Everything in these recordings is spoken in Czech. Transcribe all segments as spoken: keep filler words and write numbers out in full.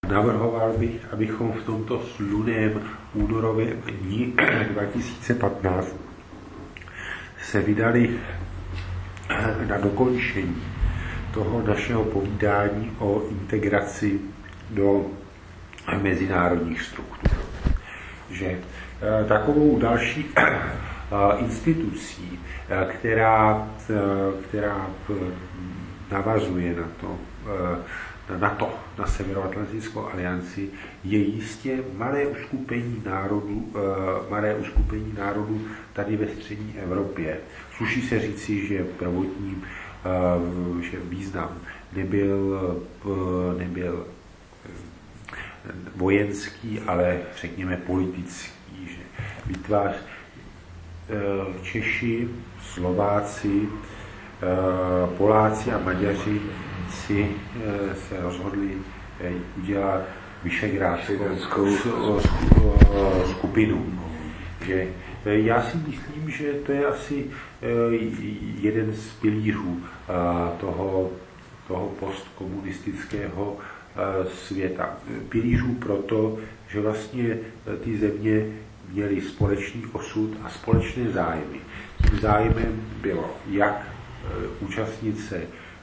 Navrhoval bych, abychom v tomto slunném únorovém dní dva tisíce patnáct se vydali na dokončení toho našeho povídání o integraci do mezinárodních struktur. Že takovou další institucí, která, která navazuje na to, na NATO, na Severoatlantickou alianci, je jistě malé uskupení národů, malé uskupení národů tady ve střední Evropě. Sluší se říci, že prvotním že význam nebyl, nebyl vojenský, ale řekněme politický, že vytvář Češi, Slováci, Poláci a Maďaři si se rozhodli udělat Visegrádskou skupinu. Že já si myslím, že to je asi jeden z pilířů toho, toho postkomunistického světa. Pilířů proto, že vlastně ty země měly společný osud a společné zájmy. Tím zájmem bylo jak účastnit se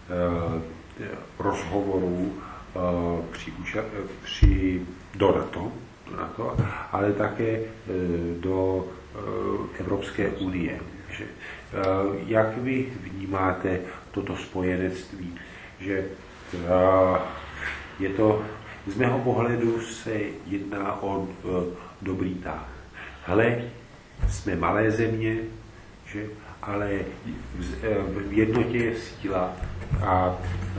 rozhovorů při, při, do NATO, do NATO, ale také do Evropské unie. Že, jak vy vnímáte toto spojenectví? Že je to, z mého pohledu se jedná o dobrý tah. Hele, jsme malé země, že, ale v jednotě je síla a, a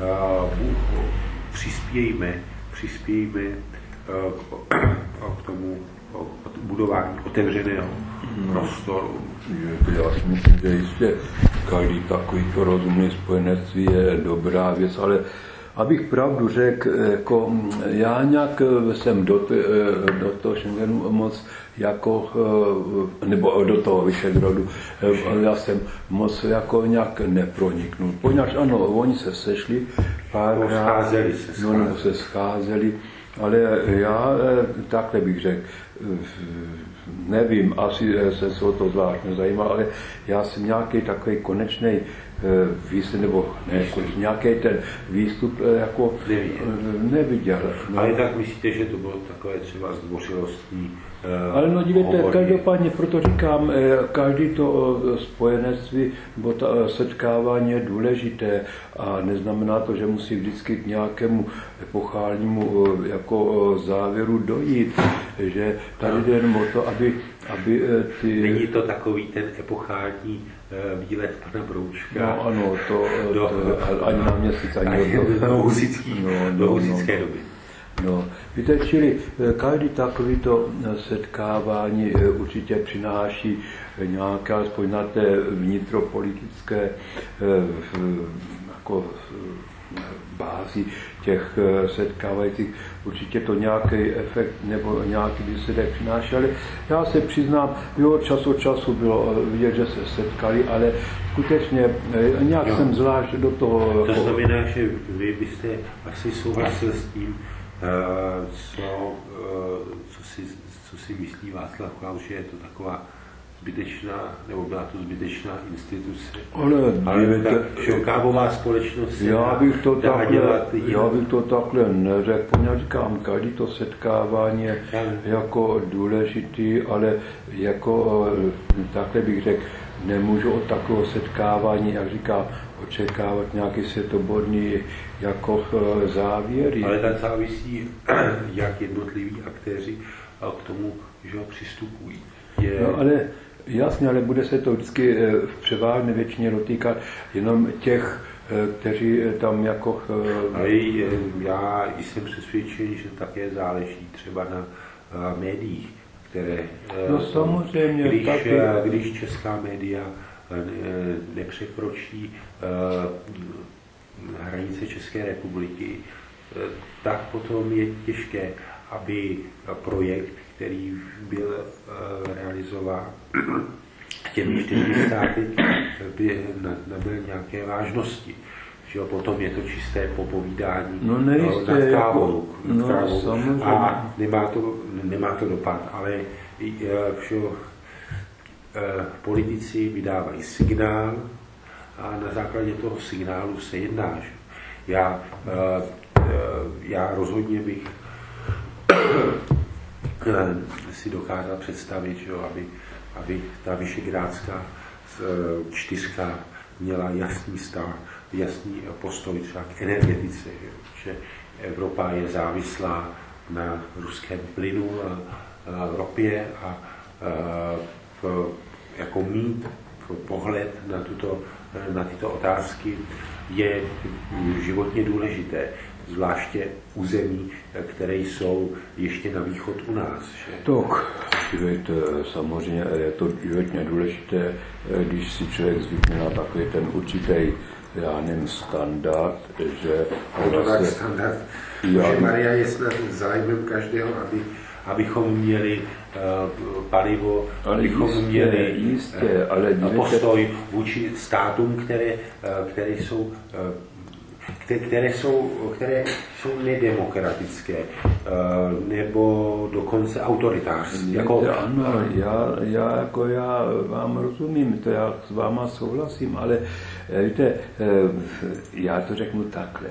přispějme, přispějme k, k tomu k budování otevřeného prostoru. Já si myslím, že jistě každý takovýto rozumný spojenectví je dobrá věc, ale abych pravdu řekl, jako já nějak jsem do, do toho Schengenu moc jako, nebo do toho Visegrádu, já jsem moc jako nějak neproniknul. Poněvadž ano, oni se sešli párkrát, scházeli se, scházeli. No, se scházeli, ale já takhle bych řekl, nevím, asi se o to zvlášť nezajímá, ale já jsem nějaký takový konečný výstup, nebo ne, nějaký ten výstup jako neviděl. No. Ale tak myslíte, že to bylo takové třeba zdvořilostní uh, Ale no dívejte, hovory. Každopádně proto říkám, každý to spojenectví nebo ta setkávání je důležité a neznamená to, že musí vždycky k nějakému epochálnímu jako závěru dojít, že tady jde jenom o to, aby, aby ty... Není to takový ten epochální výlet pana Broučka. No ano, to, do, to ani na měsíc, ani, ani do, do, do, husický, no, do no, husické no, doby. No, víte, čili každý takovýto setkávání určitě přináší nějaké, aspoň na té vnitropolitické jako bázi těch setkávajících, určitě to nějaký efekt nebo nějaký výsledek přináší, ale já se přiznám, jo, čas od času bylo vidět, že se setkali, ale skutečně nějak no. jsem zvlášť do toho... To znamená, že vy byste asi souhlasil s tím, co, co, si, co si myslí Václav Klaus, že je to taková zbytečná, nebo byla to zbytečná instituce. Ale, ale ta šokávová společnost se já bych to dá takhle, dělat. Já bych to takhle neřekl, poněvadž říkám, každý to setkávání je jako důležitý, ale jako takhle bych řekl, nemůžu od takového setkávání, jak říkám, očekávat nějaký světoborný jako závěry. Ale tak závisí, jak jednotliví aktéři k tomu, že ho přistupují. Je... No, ale jasně, ale bude se to vždycky v převážné většině dotýkat jenom těch, kteří tam jako... Ale já jsem přesvědčen, že také záleží třeba na médiích, které... No samozřejmě. Když, taky... když česká média nepřekročí hranice České republiky, tak potom je těžké, aby projekt, který byl realizován těmi čtyřmi státy, by nabyl nějaké vážnosti. že jo, potom je to čisté popovídání no nejistě, nad kávou, jako, nad kávou no, a nemá to, nemá to dopad, ale že jo, politici vydávají signál a na základě toho signálu se jedná. Že? Já, já rozhodně bych si dokázal představit, že jo, aby, aby ta Visegrádská čtyřka měla jasný stav, jasný postoj třeba k energetice, že, že Evropa je závislá na ruském plynu a, a ropě a, a k, jako mít pohled na, tuto, na tyto otázky je životně důležité, zvláště u zemí, které jsou ještě na východ u nás. Že? Tak, dívejte, samozřejmě je to životně důležité, když si člověk zvykne na takový ten určitý, já nevím, standard, že... No tak standard, já... že Maria je snad zájmem každého, aby, abychom měli uh, palivo, ale abychom jistě, měli jistě, ale uh, postoj vůči státům, které, uh, které jsou uh, Které jsou, které jsou nedemokratické nebo dokonce autoritářské. Jako... Ano, já, já, jako já vám rozumím, to já s váma souhlasím, ale víte, já to řeknu takhle.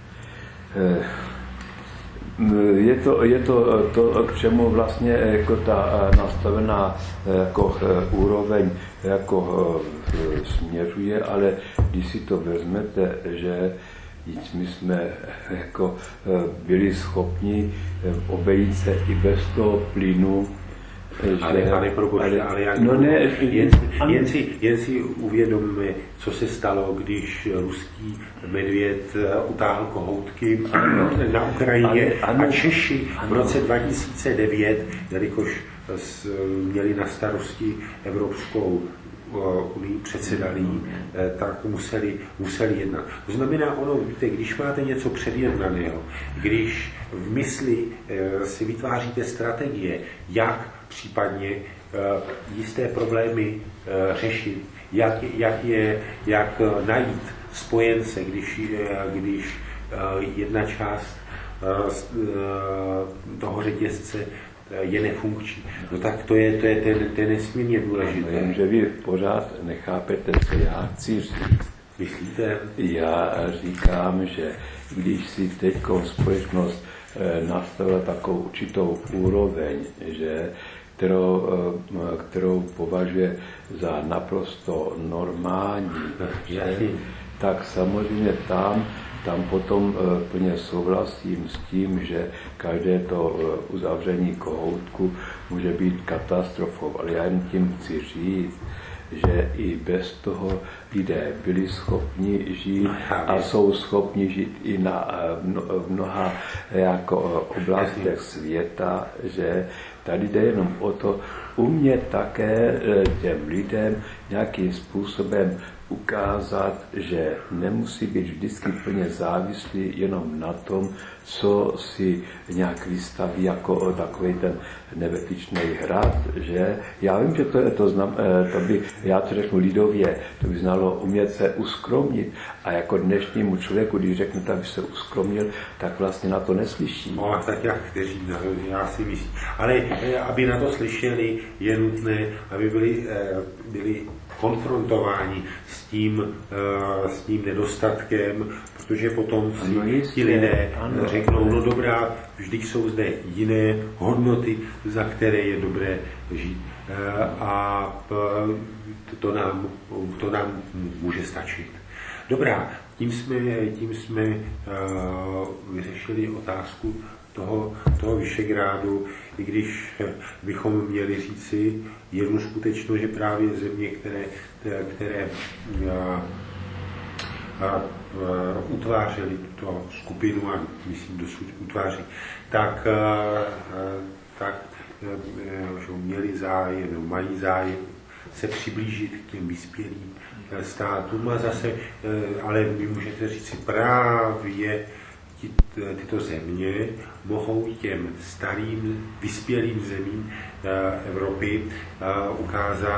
Je to, je to, to, k čemu vlastně jako ta nastavená jako úroveň jako směřuje, ale když si to vezmete, že my jsme jako byli schopni obejít se i bez toho plynu. Ale pane Probošče, ale jak no ne, jen, jen, si, jen si uvědomme, co se stalo, když ruský medvěd utáhl kohoutky na Ukrajině ale, ano, a Češi ano. v roce dva tisíce devět, jelikož měli na starosti Evropskou unii, předsedali, tak museli, museli jednat. To znamená, ono, víte, když máte něco předjednaného, když v mysli si vytváříte strategie, jak případně jisté problémy řešit, jak, jak, je, jak najít spojence, když, když jedna část toho řetězce je nefunkční. No tak to je, to je, ten, ten nesmírně důležité. No, jenže vy pořád nechápete, co já chci říct. Myslíte? Já říkám, že když si teď společnost nastavila takovou určitou úroveň, že, kterou, kterou považuje za naprosto normální, že, tak samozřejmě tam Tam potom plně souhlasím s tím, že každé to uzavření kohoutku může být katastrofou, ale já jen tím chci říct, že i bez toho lidé byli schopni žít a jsou schopni žít i na v mnoha jako oblastech světa, že tady jde jenom o to umět také těm lidem nějakým způsobem ukázat, že nemusí být vždycky plně závislý jenom na tom, co si nějak vystaví jako takový ten nebezpečný hrad, že já vím, že to, je, to, znam, to by, já to řeknu lidově, to by znalo umět se uskromnit a jako dnešnímu člověku, když řeknu, aby se uskromnil, tak vlastně na to neslyší. No, tak jak kteří, já si myslím. Ale aby na to slyšeli, je nutné, aby byli, byli konfrontováni s tím, s tím nedostatkem, protože potom si ano, ti lidé ano, řeknou, no dobrá, vždyť jsou zde jiné hodnoty, za které je dobré žít. A to nám, to nám může stačit. Dobrá, tím jsme, tím jsme vyřešili otázku toho, toho Visegrádu, i když bychom měli říci jednu skutečnost, že právě země, které, které a, a, a, utvářely tuto skupinu a myslím dosud utváří, tak, a, tak že měli zájem, mají zájem se přiblížit k těm vyspělým státům a zase, ale vy můžete říct právě tyto země mohou těm starým, vyspělým zemím Evropy ukázat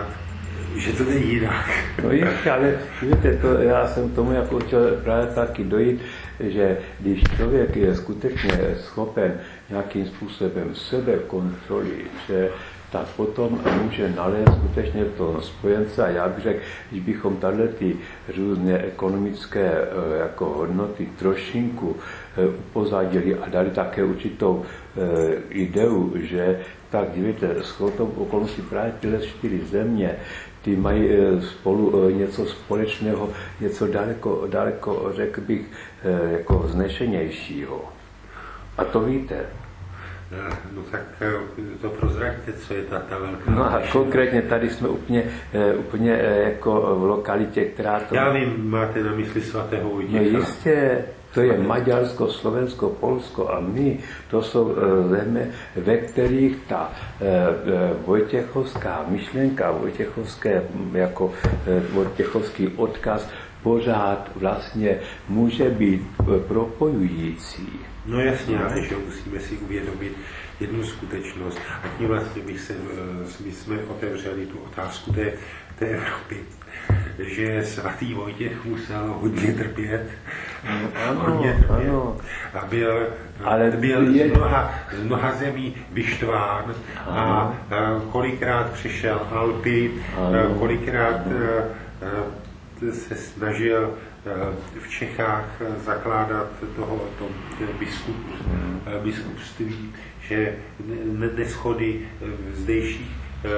že to není jinak. No ještě, ale víte, to, já jsem tomu jako chtěl právě taky dojít, že když člověk je skutečně schopen nějakým způsobem sebekontroly, že tak potom může nalézt skutečně to spojence. A já bych řekl, když bychom tady ty různé ekonomické jako hodnoty trošinku upozadili a dali také určitou ideu, že tak dívejte, shodou okolností právě tyhle čtyři země, ty mají spolu něco společného, něco daleko, daleko řekl bych, jako vznešenějšího. A to víte. No tak to prozraďte, co je ta, ta velká... No a konkrétně tady jsme úplně, úplně jako v lokalitě, která to... Já vím, máte na mysli svatého Vojtěcha. No jistě, to je Maďarsko, Slovensko, Polsko a my, to jsou země, ve kterých ta vojtěchovská myšlenka, vojtěchovské, jako vojtěchovský odkaz pořád vlastně může být propojující. No jasně, ale že musíme si uvědomit jednu skutečnost. A tím vlastně my, se, my jsme otevřeli tu otázku té, té Evropy. Že svatý Vojtěch musel hodně trpět. Ano, hodně trpět. Ano. A byl, ale byl je... z, mnoha, z mnoha zemí vyštván. A, a kolikrát přišel Alpy, ano. kolikrát ano. se snažil v Čechách zakládat toho, to biskup, biskupství, že neschody zdejších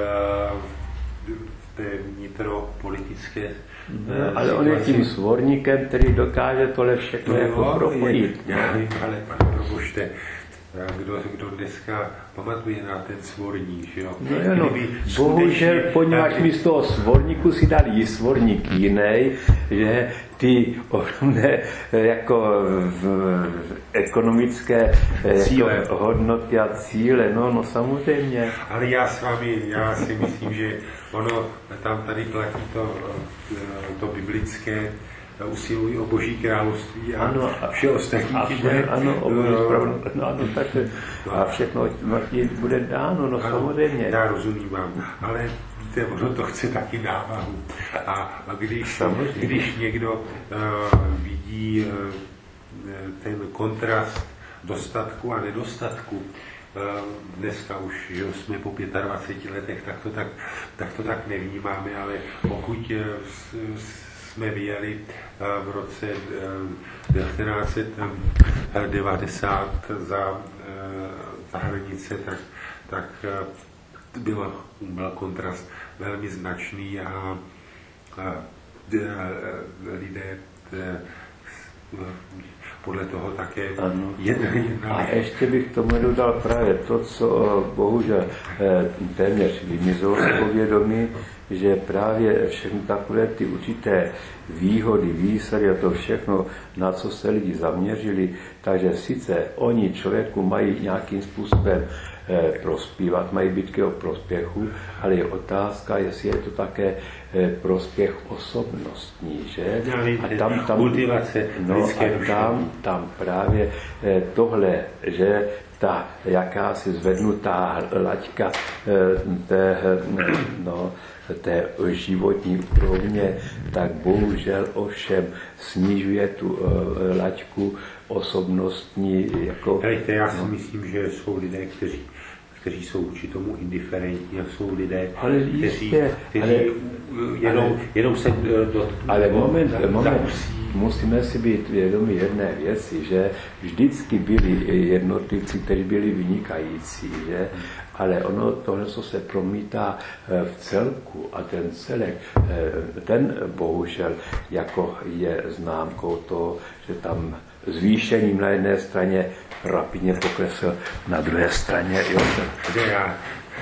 v té vnitropolitické... No, ale on je tím svorníkem, který dokáže tohle všechno no, jako propojit. Já vím, ale pane probožte, kdo, kdo dneska pamatuje na ten svorník, že jo? No, jo, no. Bohužel, poněvadž mi z toho svorníku si dali i svorník jiný, že ty ohromné jako v, ekonomické cíle. Jako hodnoty a cíle, no, no samozřejmě. Ale já s vámi, já si myslím, že ono tam tady platí to, to biblické, usilují o Boží království a ano, vše ostatní a vše, bude... Ano, o Boží spravedlnost, no, ano, tak, no, a všechno ti bude dáno, no ano, samozřejmě. Já rozumím vám, ale víte, ono to chce taky návahu. A, a když, když někdo uh, vidí uh, ten kontrast dostatku a nedostatku, uh, dneska už, že jsme po dvaceti pěti letech, tak to tak, tak to tak nevnímáme, ale pokud uh, s, s, jsme vyjeli v roce devatenáct set devadesát za, za hranice, tak, tak byl, byl kontrast velmi značný a, a lidé podle toho také jednali. A ještě bych tomu dodal právě to, co bohužel téměř vymizelo z povědomí, že právě všechny takové ty určité výhody, výsady a to všechno, na co se lidi zaměřili, takže sice oni člověku mají nějakým způsobem eh, prospívat, mají být k jeho prospěchu, ale je otázka, jestli je to také eh, prospěch osobnostní, že? A tam, tam, kultivace no, a tam, tam právě eh, tohle, že ta jakási zvednutá laťka eh, té, no, té životní úrovně, tak bohužel ovšem snižuje tu uh, laťku osobnostní. Jako, Hejte, já si no. myslím, že jsou lidé, kteří, kteří jsou vůči tomu indiferentní a jsou lidé, ale kteří, jistě, kteří ale, jenom, ale, jenom se do, ale moment, za, moment musíme si být vědomi jedné věci, že vždycky byli jednotlivci, kteří byli vynikající, že? Ale ono tohle, co se promítá v celku a ten celek, ten bohužel jako je známkou toho, že tam zvýšením na jedné straně rapidně poklesl, na druhé straně. Jo. Já,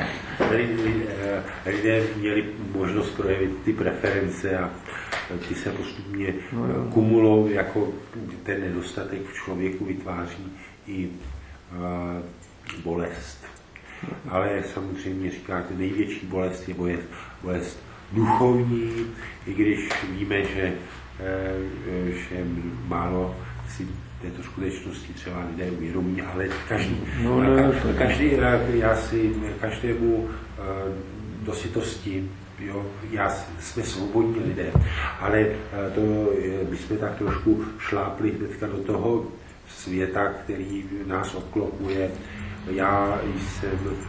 lidé měli možnost projevit ty preference a ty se postupně no, kumulují, jako ten nedostatek v člověku vytváří i uh, bolest. Ale samozřejmě říkáte, největší bolest je bolest, bolest duchovní, i když víme, že, že málo si této skutečnosti třeba lidé uvědomí, ale každý, no, no, každý já si každému dositosti, jo, já, jsme svobodní lidé, ale to, my jsme tak trošku šlápli hnedka do toho světa, který nás obklopuje. Já jsem uh,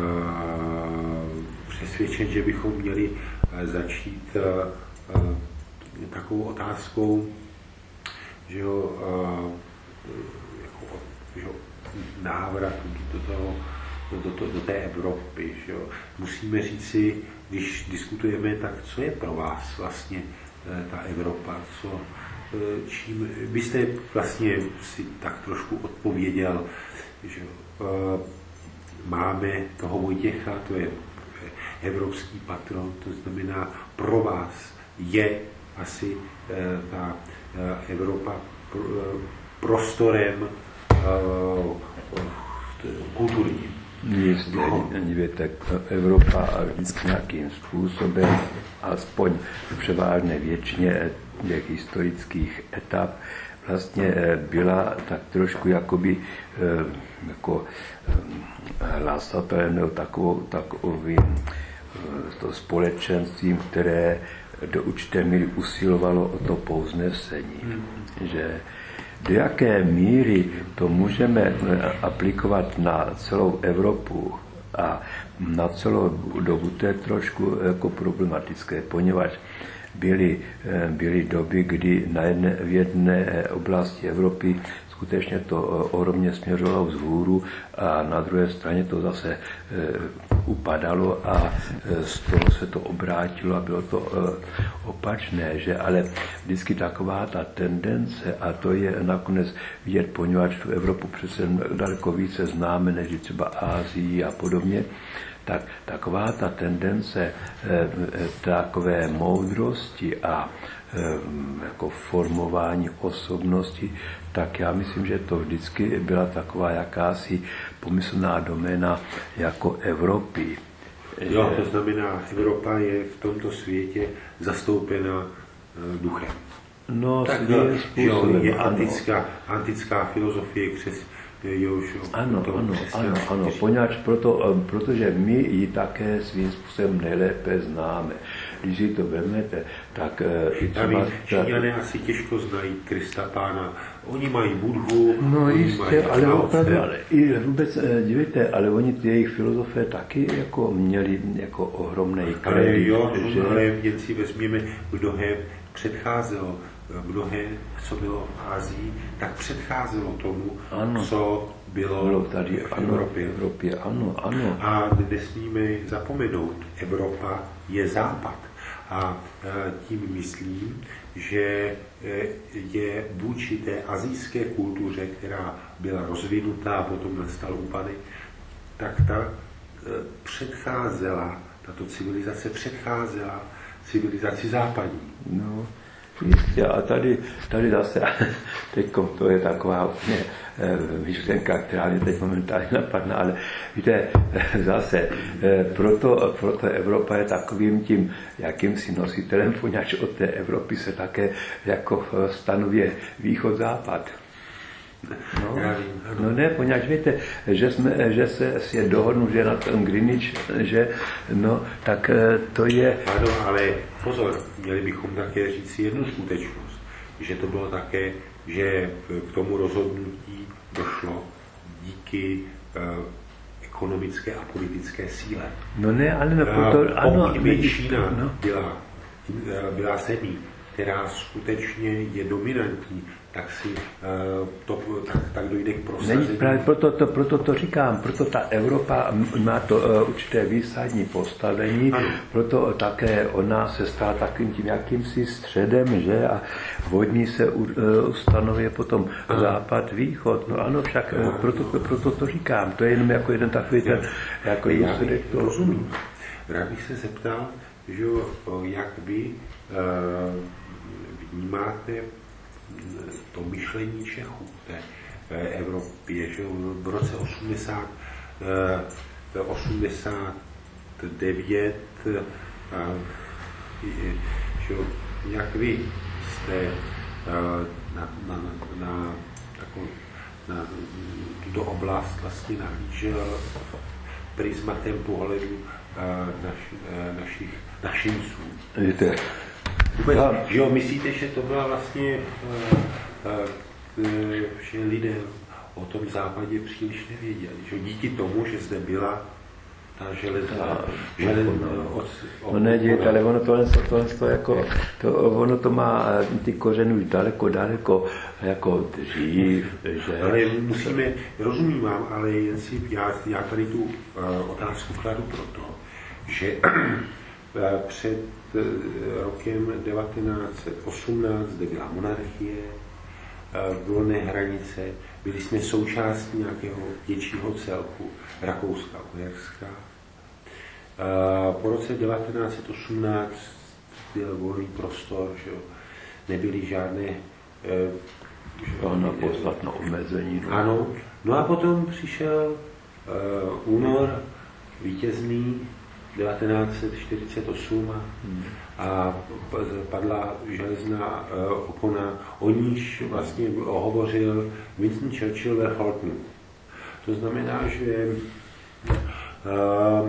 přesvědčen, že bychom měli uh, začít uh, uh, takovou otázkou, že jo, uh, jako, že jo, návratu do, toho, do, do, do té Evropy. Že jo. Musíme říct si, když diskutujeme, tak co je pro vás vlastně uh, ta Evropa, co, uh, čím, vy jste vlastně si tak trošku odpověděl, že uh, máme toho Vojtěcha, to je evropský patron, to znamená pro vás je asi uh, ta uh, Evropa pr, uh, prostorem uh, kulturním. Jistě, víte, Evropa vždycky nějakým způsobem, aspoň v převážné většině těch historických etap, vlastně byla tak trošku jakoby jako hlasatelem nebo takovou, takovým to společenstvím, které do určité míry usilovalo o to povznesení, hmm. že do jaké míry to můžeme aplikovat na celou Evropu a na celou dobu, to je trošku jako problematické, poněvadž byly, byly doby, kdy na jedné, v jedné oblasti Evropy skutečně to ohromně směřovalo vzhůru a na druhé straně to zase e, upadalo a e, z toho se to obrátilo a bylo to e, opačné, že ale vždycky taková ta tendence a to je nakonec vidět, poněvadž tu Evropu přece daleko více známe než třeba Asii a podobně, tak taková ta tendence e, e, takové moudrosti a e, jako formování osobnosti, tak já myslím, že to vždycky byla taková jakási pomyslná doména jako Evropy. Jo, to znamená, Evropa je v tomto světě zastoupena duchem. No, tak jo, je antická, antická filozofie křes, Jož, ano, ano, ano, ano, poněvadž proto, protože my ji také svým způsobem nejlépe známe. Když si to vezmete, tak i třeba... Číňané asi těžko znají Krista Pána. Oni mají Budhu, no oni jistě, mají ale opravdu, ale i vůbec, dívejte, ale oni ty jejich filozofé taky jako měli jako ohromnej kredit. Ale jo, že... ale jen si vezměme, mnohé předcházelo, mnohé, co bylo v Asii, tak předcházelo tomu, ano. co bylo, bylo tady v ano, Evropě. Evropě. Ano, ano. A nesmíme zapomenout, Evropa je západ. A tím myslím, že je vůči té asijské kultuře, která byla rozvinutá a potom nastal úpadek, tak ta předcházela, tato civilizace předcházela civilizaci západní. No, jistě, a tady, tady zase, teď to je taková úplně myšlenka, která mě teď momentálně napadne, ale víte, zase, proto, proto Evropa je takovým tím jakýmsi nositelem, poněvadž od té Evropy se také jako stanovuje východ-západ. No, no ne, poněvadž víte, že, jsme, že se je dohodnu, že na tom Greenwich, že no, tak to je... Ano, ale pozor, měli bychom také říct jednu skutečnost, že to bylo také, že k tomu rozhodnutí došlo díky uh, ekonomické a politické síle. No ne, ale no, proto, uh, ano. Pokud by Čína no. byla, byla zemí, která skutečně je dominantní, tak si to, tak, tak dojde k prosazení. Není právě proto to, proto to říkám, proto ta Evropa má to uh, určité výsadní postavení, ano. Proto také ona se stala takovým tím jakýmsi středem, že a vodní se uh, ustanovuje potom ano. západ, východ, no ano, však ano. proto, proto to říkám, to je jenom jako jeden takový ten, jako já bych to rozumím. Rád bych se zeptal, že jak vy uh, vnímáte to myšlení Čechů v té Evropě, že v roce osmdesát, osmdesát devět, že jak vy jste na, na, na, takovou, na tuto oblast vlastně nahlížel, prismatem pohledu naš, našich našinců. Víte, Vůbec, že jo, myslíte, že to byla vlastně, že lidé o tom západě příliš nevěděli, že díky tomu, že zde byla ta železná, železná od, od, no ne, dějte, ale ono tohle, tohle to jako, to, ono to má ty kořeny už daleko, daleko, jako dřív, že... Ale musíme, rozumím vám, ale jen si, já, já tady tu uh, otázku kladu proto, že před uh, rokem devatenáct set osmnáct, kde byla monarchie, uh, volné hranice, byli jsme součástí nějakého většího celku, Rakouska, Uherska. Uh, po roce devatenáct set osmnáct byl volný prostor, že jo, nebyly žádné uh, podstatné omezení. No. Ano, no a potom přišel uh, únor vítězný devatenáct set čtyřicet osm a, hmm. a padla železná uh, opona, o níž vlastně hovořil Winston Churchill ve Haltonu. To znamená, že uh, uh,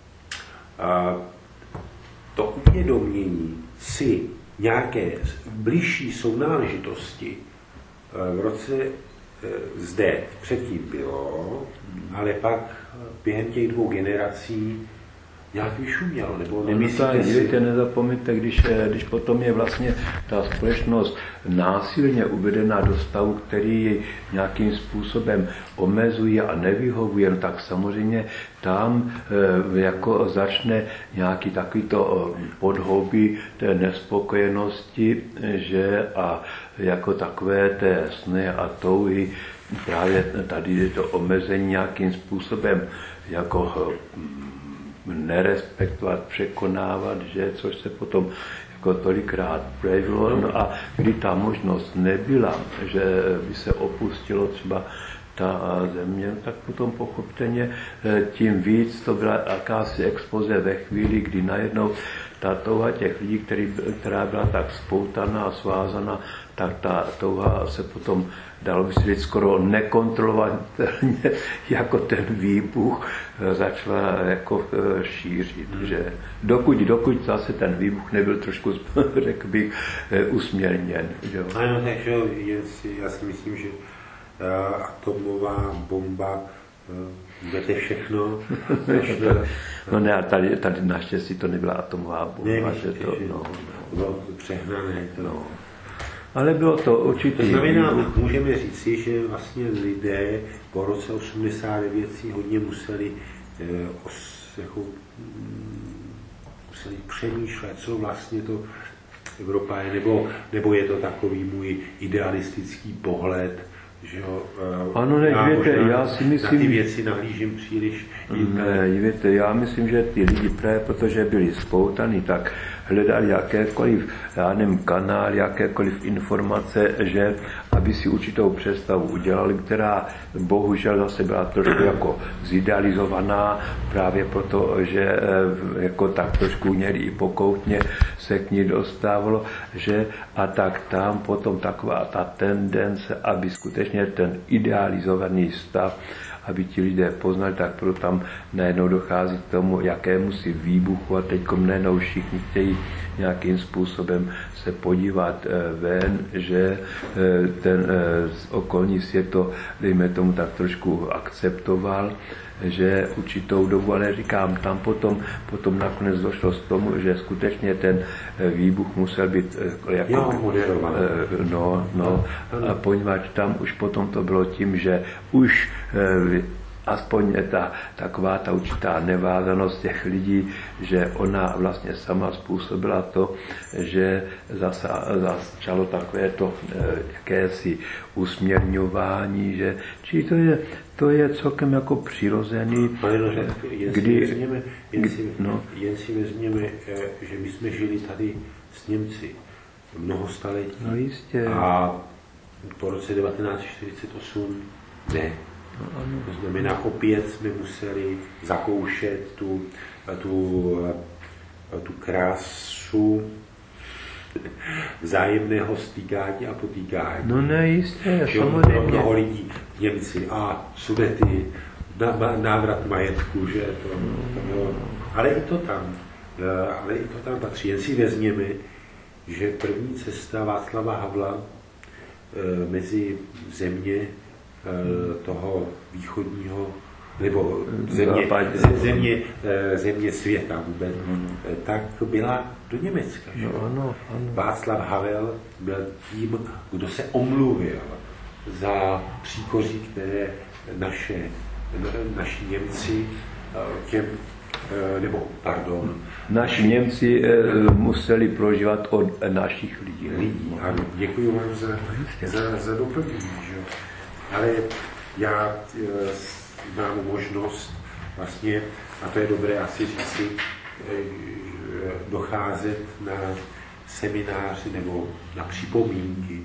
to uvědomění si nějaké bližší sounáležitosti uh, v roce uh, zde předtím bylo, ale pak během těch dvou generací nějak vyšumělo, nebo nemyslíte si? Dívěte, nezapomeňte, když, když potom je vlastně ta společnost násilně uvedená do stavu, který ji nějakým způsobem omezuje a nevyhovuje, no tak samozřejmě tam e, jako začne nějaký takovýto podhoubí té nespokojenosti, že a jako takové té sny a touhy právě tady je to omezení nějakým způsobem jako nerespektovat, překonávat, že, což se potom jako tolikrát projevilo. No a kdy ta možnost nebyla, že by se opustilo třeba ta země, tak potom pochopitelně tím víc to byla jakási expoze ve chvíli, kdy najednou ta touha těch lidí, který, která byla tak spoutaná a svázaná, tak ta touha se potom, dalo by se říct, skoro nekontrolovatelně jako ten výbuch začala jako šířit. Hmm. Že dokud, dokud zase ten výbuch nebyl trošku, řekl bych, usměrněn. Že? Ano, takže já si myslím, že uh, atomová bomba budete všechno. všechno. No ne, a tady, tady naštěstí to nebyla atomová bomba. Ne, že to, no, no, bylo přehnané. To. No. Ale bylo to určitě. To znamená, můžeme říci, že vlastně lidé po roce osmdesát devět si hodně museli, eh, os, jako, museli přemýšlet, co vlastně to Evropa je, nebo, nebo je to takový můj idealistický pohled, že jo, ano, ne, já, víte, já si myslím, na ty věci nahlížím příliš jinak. Ne, víte, já myslím, že ty lidi právě protože byli spoutaní, tak hledali jakékoliv, já nevím, kanál, jakékoliv informace, že aby si určitou představu udělali, která bohužel zase byla trošku jako zidealizovaná, právě proto, že jako tak trošku někdy i pokoutně se k ní dostávalo, že a tak tam potom taková ta tendence, aby skutečně ten idealizovaný stav, aby ti lidé poznali, tak proto tam najednou dochází k tomu, jakému si výbuchu a teď najednou všichni chtějí nějakým způsobem se podívat ven, že ten okolní svět to, dejme tomu, tak trošku akceptoval, že určitou dobu, ale říkám, tam potom, potom nakonec došlo k tomu, že skutečně ten výbuch musel být jako, jo, no, no, a poněvadž tam už potom to bylo tím, že už aspoň ta taková ta určitá nevázanost těch lidí, že ona vlastně sama způsobila to, že začalo takové to jakési usměrňování, že či to je, to je celkem jako přirozený. Pane Nože, jen, kdy, si vezměme, jen, si, no. jen si vezměme, že my jsme žili tady s Němci mnoho staletí. No jistě. A po roce devatenáct set čtyřicet osm ne. To znamená, opět jsme museli zakoušet tu, tu, tu krásu vzájemného stýkání a potýkání. No ne, jistě, samozřejmě. Mnoho lidí, Němci a Sudety, na, návrat majetku, že to, to bylo, ale i to tam, ale i to tam patří. Jen si vezměme, že první cesta Václava Havla mezi země toho východního, nebo země, země, země světa vůbec, tak byla do Německa. Že? No, ano, ano. Václav Havel byl tím, kdo se omluvil za příkoří, které naše, naši Němci těm, nebo pardon. Naši Němci museli prožívat od našich lidí. lidí. Ano, děkuji vám za, za, za doplnění. Že? Ale já mám možnost vlastně, a to je dobré asi říci, docházet na semináři nebo na připomínky,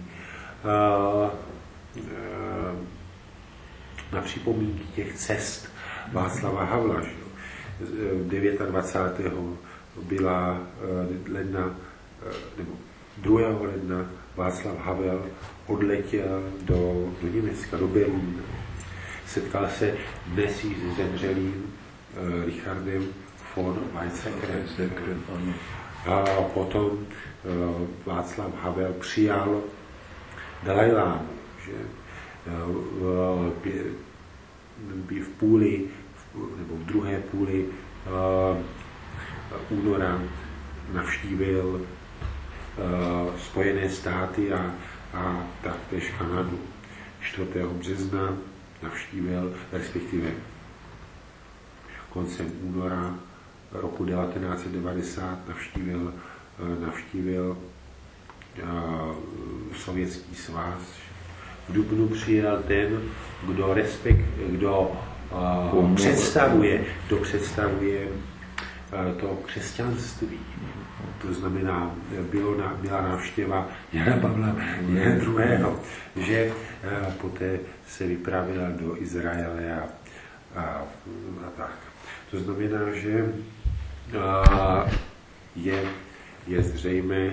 na připomínky těch cest Václava Havla. dvacátého devátého byla ledna, nebo druhého ledna Václav Havel odletěl do, do Německa, do Berlína. Setkal se dnes již zemřelým uh, Richardem von Weizsäckerem. A potom uh, Václav Havel přijal Dalajlámu, že uh, v, v půli, v, nebo v druhé půli uh, února navštívil uh, Spojené státy a, a taktéž Kanadu. čtvrtého března navštívil, respektive koncem února roku devatenáct set devadesát navštívil, navštívil uh, Sovětský svaz. V dubnu přijel ten, kdo, respekt, kdo uh, představuje, kdo představuje uh, to křesťanství. To znamená, bylo na, byla návštěva Jana Pavla druhého. že uh, poté se vypravil do Izraele a, a, a tak. To znamená, že uh, je, je zřejmé,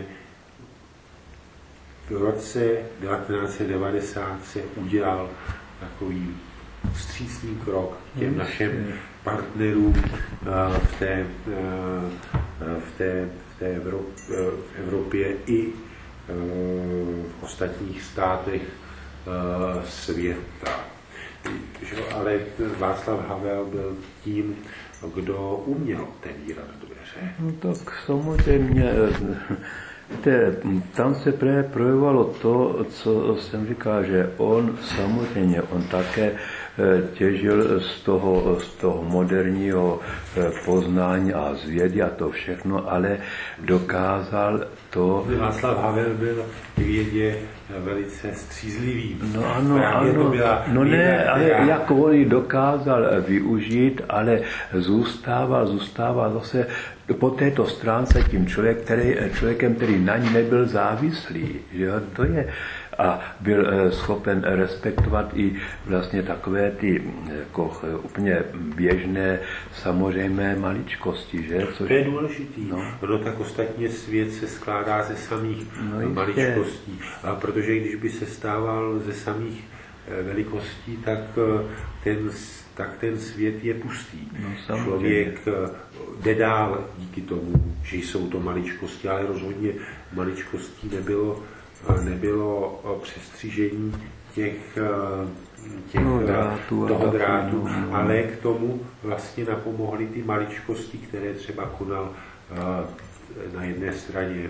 v roce devatenáct set devadesát se udělal takový vstřícný krok těm našim partnerům v té, v té, v té v Evropě i v ostatních státech světa. Ale Václav Havel byl tím, kdo uměl otevírat dveře. No tak samozřejmě Te, tam se právě projevovalo to, co jsem říkal, že on samozřejmě, on také těžil z toho, z toho moderního poznání a z vědy a to všechno, ale dokázal to... Václav Havel byl v vědě velice střízlivý. No ano, ano. Byla no ne, ale jak on ji dokázal využít, ale zůstával, zůstával zase po této stránce tím člověk, který, člověkem, který na ní nebyl závislý. Že jo? To je, a byl schopen respektovat i vlastně takové ty jako, úplně běžné samozřejmé maličkosti. Že? Což... To je důležitý. No. No tak ostatně svět se skládá ze samých no, maličkostí. A protože když by se stával ze samých velikostí, tak ten, tak ten svět je pustý. No, člověk jde dál díky tomu, že jsou to maličkosti, ale rozhodně maličkostí nebylo, nebylo přestřížení těch, těch no, drátu, toho drátu, no, ale k tomu vlastně napomohly ty maličkosti, které třeba konal na jedné straně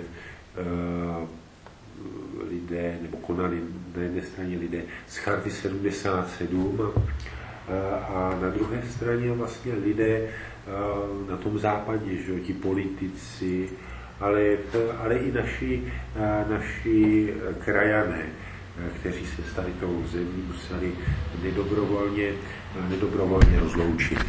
lidé, nebo konali na jedné straně lidé z Charty sedmdesát sedm a na druhé straně vlastně lidé na tom západě, že ti politici, ale, ale i naši, naši krajané, kteří se s tady tou zemí museli nedobrovolně, nedobrovolně rozloučit.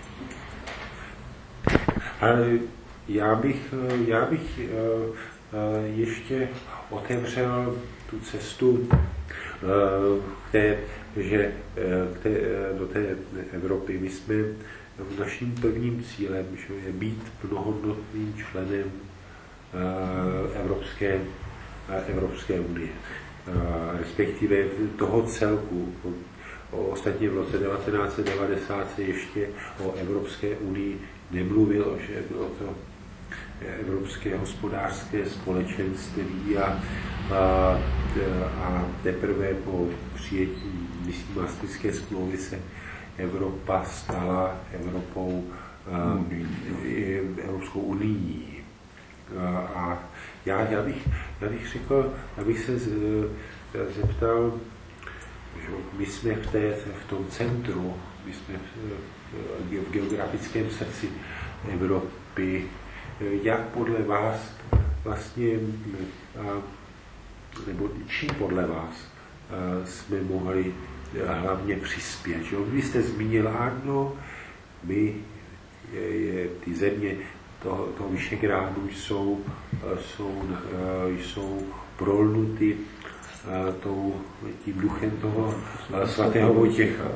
Ale já bych, já bych ještě otevřel tu cestu k té, že k té, do té Evropy. My jsme naším prvním cílem, že je být plnohodnotným členem Evropské, Evropské unie, respektive toho celku, Ostatně v roce devatenáct set devadesát se ještě o Evropské unii nemluvilo, že bylo to Evropské hospodářské společenství a, a, a teprve po přijetí Maastrichtské smlouvy se Evropa stala Evropou, a, Evropskou unii. A, a já, já, bych, já bych řekl, já bych se z, zeptal, že my jsme v, té, v tom centru, my jsme v, v geografickém srdci Evropy. Jak podle vás vlastně, nebo čím podle vás jsme mohli hlavně přispět? Že? Vy jste zmínil, ano, my, je, ty země toho, toho Vyšegrádu jsou, jsou, jsou prolnuty tou, tím duchem toho svatého Vojtěcha.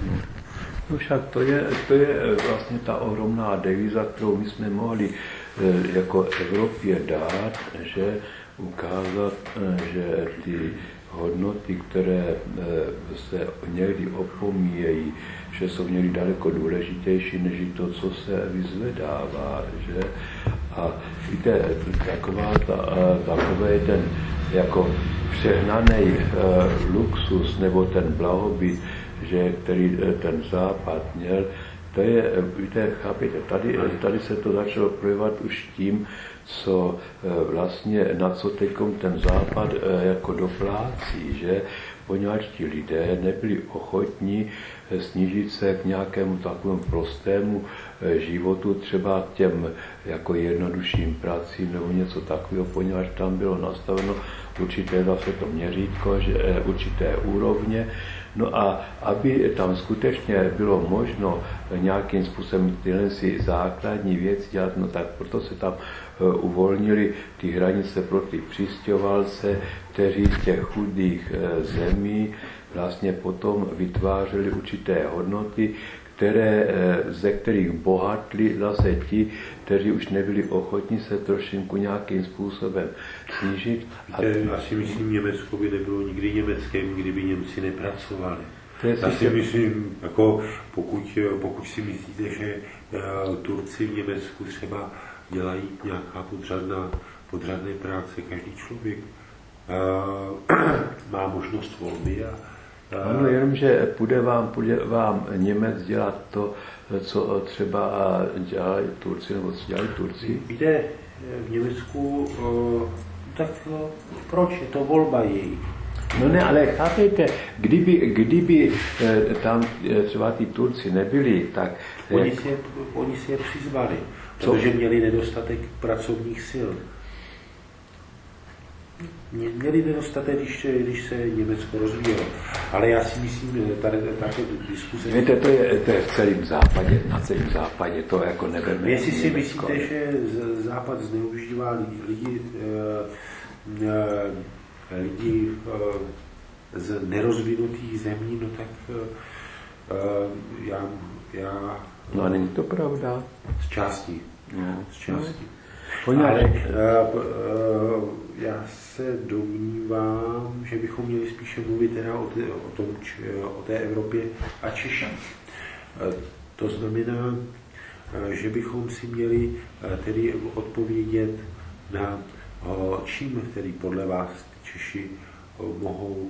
No však to je, to je vlastně ta ohromná devíza, kterou my jsme mohli jako Evropě dát, že ukázat, že ty hodnoty, které se někdy opomíjejí, že jsou někdy daleko důležitější než to, co se vyzvedává, že? A víte, taková ta, takový ten jako přehnaný luxus nebo ten blahobyt, že který ten západ měl, to je, víte, chápete, tady, tady se to začalo projevovat už tím, co vlastně, na co teďkom ten západ jako doplácí, že poněvadž ti lidé nebyli ochotní snížit se k nějakému takovému prostému životu, třeba těm jako jednodušším pracím nebo něco takového, poněvadž tam bylo nastaveno určité zase to měřítko, že určité úrovně. No a aby tam skutečně bylo možno nějakým způsobem tyhle si základní věci dělat, no tak proto se tam uvolnili ty hranice pro ty přistěhovalce, kteří z těch chudých zemí vlastně potom vytvářeli určité hodnoty, které, ze kterých bohatli zase ti, kteří už nebyli ochotní se trošinku nějakým způsobem snížit. A já si myslím, Německo by nebylo nikdy německým, kdyby Němci nepracovali. Já si myslím, jako pokud, pokud si myslíte, že uh, Turci v Německu třeba dělají nějaká podřadná, podřadné práce, každý člověk uh, má možnost volby. A, uh, ano, jenomže půjde vám, půjde vám Němec dělat to, co třeba dělají Turci, nebo co dělají Turci. Víte, v Německu, uh, tak uh, proč? Je to volba jejich. No ne, ale chápejte, kdyby, kdyby eh, tam eh, třeba ty Turci nebyli, tak... Eh, oni, si je, oni si je přizvali, protože měli nedostatek pracovních sil. Měli nedostatek, když, když se Německo rozvíjelo. Ale já si myslím, že tady tato diskuse... Víte, to je, to je v celém západě, na celém západě, to jako nebeme. Jestli si myslíte, že západ zneužívá lidi, lidi, lidi z nerozvinutých zemí, no tak já... já no a není to pravda? Z části. No. Z části. No. Ale já se domnívám, že bychom měli spíše mluvit teda o, té, o, tom, o té Evropě a Češích. To znamená, že bychom si měli tedy odpovědět na čím tedy podle vás Češi mohou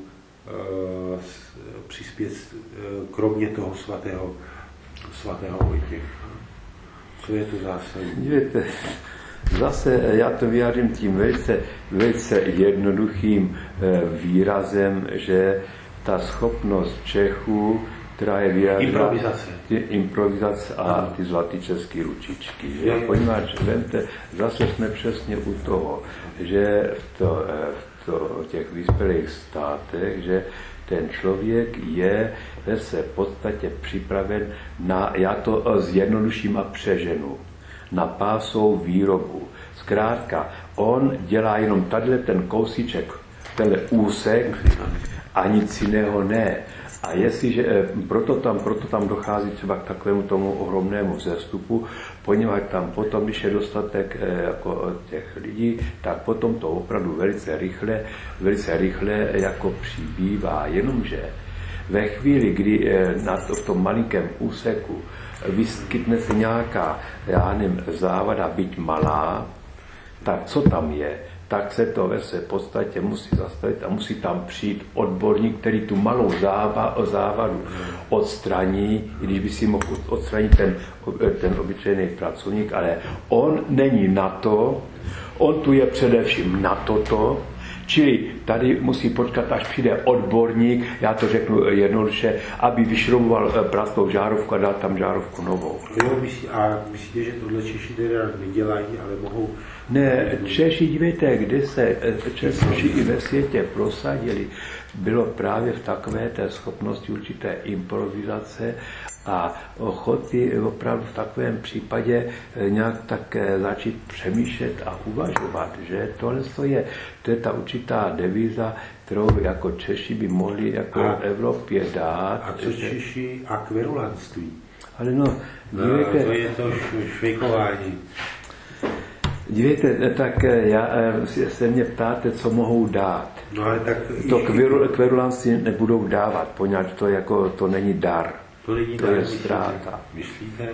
přispět kromě toho svatého, svatého Vojtěcha. Co je to zásadní? Víte, zase já to vyjádřím tím velice, velice jednoduchým výrazem, že ta schopnost Čechů, která je vyjádřena... Improvizace. Ty improvizace a ty zlatý český ručičky. Že? Poněvadž, vemte, zase jsme přesně u toho, že v, to, v, to, v těch vyspělých státech, že ten člověk je se v podstatě připraven na, já to zjednoduším a přeženu, na pásovou výrobu. Zkrátka, on dělá jenom tadyhle ten kousíček, tenhle úsek a nic jiného ne. A jestliže, proto tam, proto tam dochází třeba k takovému tomu ohromnému vzestupu, poněvadž tam potom, když je dostatek jako těch lidí, tak potom to opravdu velice rychle, velice rychle jako přibývá. Jenomže ve chvíli, kdy na to, v tom malinkém úseku vyskytne se nějaká, já nevím, závada, byť malá, tak co tam je? Tak se to ve své podstatě musí zastavit a musí tam přijít odborník, který tu malou záva, závadu odstraní, i když by si mohl odstranit ten, ten obyčejný pracovník, ale on není na to, on tu je především na toto, čili tady musí počkat, až přijde odborník, já to řeknu jednoduše, aby vyšrouboval prasklou žárovku a dal tam žárovku novou. Jo, myslí, a myslíte, že tohle Češi teda nedělají, ale mohou... Ne, Češi, dívejte, kde se Češi i ve světě prosadili, bylo právě v takové té schopnosti určité improvizace a ochoty opravdu v takovém případě nějak tak začít přemýšlet a uvažovat, že tohle je, to je ta určitá devíza, kterou jako Češi by mohli jako a, Evropě dát. A co že... Češi a kverulanství? Ale no, dívejte, no, to je to švejkování. Dívejte, tak já se mě ptáte, co mohou dát. No, ale tak to kveru, kverulanství nebudou dávat, poněvadž to, jako, to není dar. To, není to dar, je ztráta. Myslíte?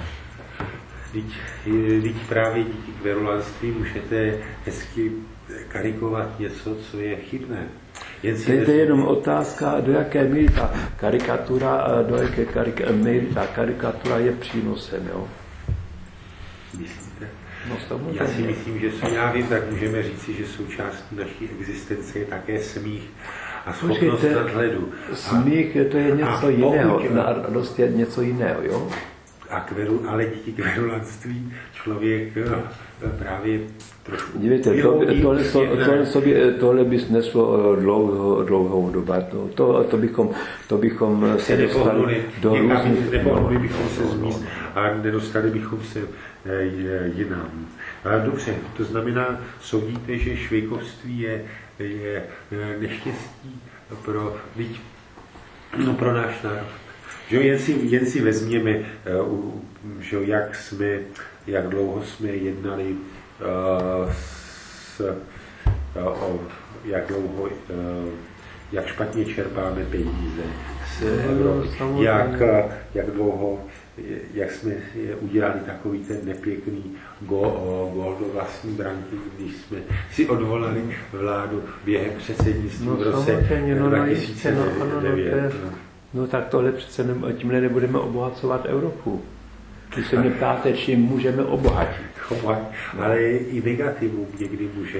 Vždyť právě díky kverulanství můžete hezky karikovat něco, co je chybné. To je jenom otázka, do jaké míry ta karikatura, do jaké karika, míry ta karikatura je přínosem. Jo? Myslíte? No, já si myslím, že jsou, já vím, tak můžeme říci, že součástí naší existence je také smích a schopnost nadhledu. Smích to je něco jiného, radost je něco jiného, jo? A kveru, ale díky kverulanství člověk právě trošku... Dívejte, to, tohle, tohle, sobě, tohle by sneslo dlouhou, dlouhou dobu. To, to, to, bychom, to bychom se dostali do různých... Nepohnuli bychom se zmíst a nedostali bychom se jinam. Dobře, to znamená, soudíte, že švejkovství je, je neštěstí pro, no, pro náš národ. Že jen si, jen si vezměme, že jak jsme, jak dlouho jsme jednali s, o, jak dlouho, jak špatně čerpáme peníze z Evropy, jak, jak dlouho, jak jsme udělali takový ten nepěkný gól, gól do vlastní branky, když jsme si odvolali vládu během předsednictví no, v roce no, dva tisíce devět. No, no tak tohle přece ne, tímhle nebudeme obohacovat Evropu. Když se mě ptáte, čím můžeme obohatit. Ale i negativum někdy může.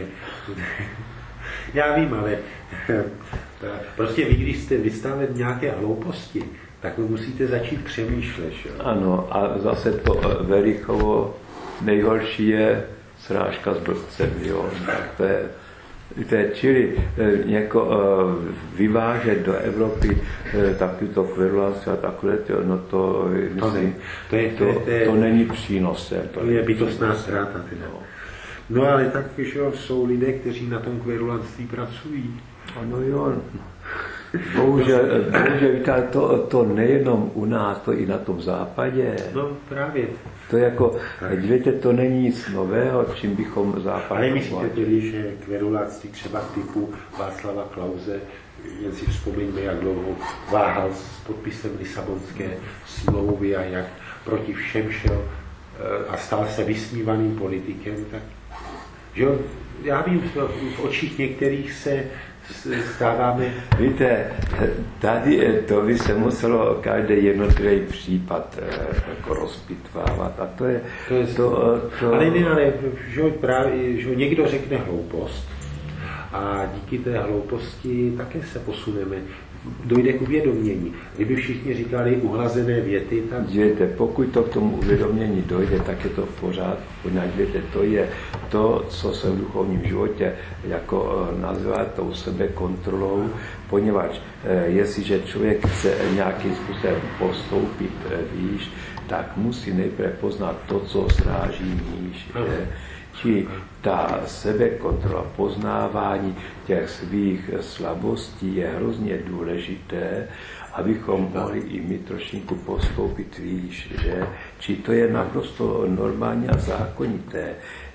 Já vím, ale prostě vy, když jste vystaven nějaké hlouposti, tak vy musíte začít přemýšlet. Že? Ano, a zase to Verichovo nejhorší je srážka s blbcem, jo. Tak to je, to je čili jako vyvážet do Evropy takovýto kverulanství a takové, no to, myslím, to, je, to, to, je, to není přínosem. To, to je bytostná ztráta. No. no ale tak, že jsou lidé, kteří na tom kverulanství pracují. Ano jo. Bohužel, bohužel to, to nejenom u nás, to i na tom západě. No právě. To jako, dívejte, to není nic nového, čím bychom západ... Ale myslíte tedy, že kveruláci třeba typu Václava Klause, jen si vzpomeňme, jak dlouho váhal s podpisem Lisabonské smlouvy a jak proti všem šel a stal se vysmívaným politikem, tak že já vím, v očích některých se stáváme... Víte, tady to by se muselo každý jednotlivý případ jako rozpitvávat a to je... To je to, to... Ale ne, ale že právě, že někdo řekne hloupost a díky té hlouposti také se posuneme. Dojde k uvědomění. Kdyby všichni říkali uhlazené věty, tak... Dívejte, pokud to k tomu uvědomění dojde, tak je to v pořádku. Dívejte, to je to, co se v duchovním životě jako nazývá tou sebekontrolou, poněvadž jestliže člověk chce nějakým způsobem postoupit výš, tak musí nejprve poznat to, co sráží níž. Či ta sebekontrola, poznávání těch svých slabostí je hrozně důležité, abychom mohli i my trošinku postoupit výš, že? Či to je naprosto normální a zákonité,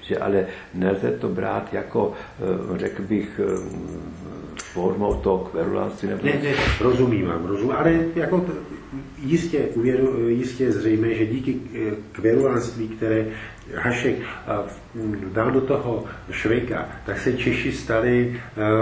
že ale nelze to brát jako, řekl bych, formou toho kverulanství. Nebo... Ne, ne, rozumím vám, rozumím, ale jako to, jistě, uvědu, jistě je zřejmé, že díky kverulanství, které Hašek dal do toho Švejka, tak se Češi stali,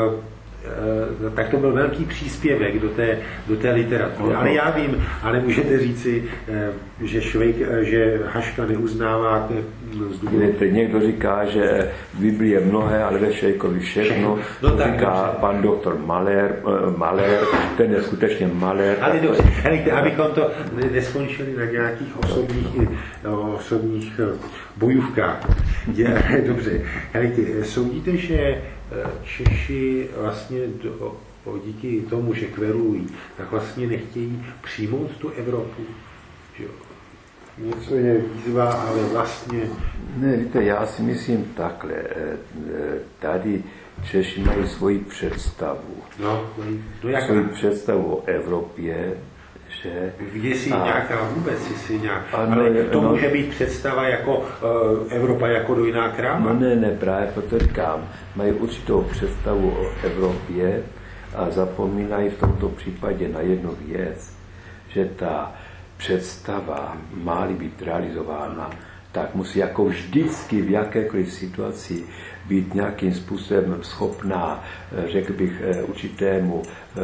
tak to byl velký příspěvek do té, do té literatury. Ale já vím, ale můžete říci, že Švejk, že Haška neuznává z důvodu... Někdo říká, že v Biblii je mnohé, ale ve Švejkovi všechno. No, to říká dobře. Pan doktor Malér, Malér, ten je skutečně malér. Ale dobře, helejte, abychom to neskončili na nějakých osobních, osobních bojůvkách. Dobře, helejte, soudíte, že Češi vlastně do, díky tomu, že kverulují, tak vlastně nechtějí přijmout tu Evropu. Že něco je výzva, ale vlastně... Ne, víte, já si myslím takhle. Tady Češi mají svoji představu. No, no jaká? Svoji představu o Evropě, že... Kde si a... nějaká vůbec, jestli nějak... Ano, ale to no, může být představa jako uh, Evropa jako dojná kráva? No ne, ne, právě proto říkám. Mají určitou představu o Evropě a zapomínají v tomto případě na jednu věc, že ta představa má-li být realizována, tak musí jako vždycky v jakékoliv situaci být nějakým způsobem schopná, řekl bych, určitému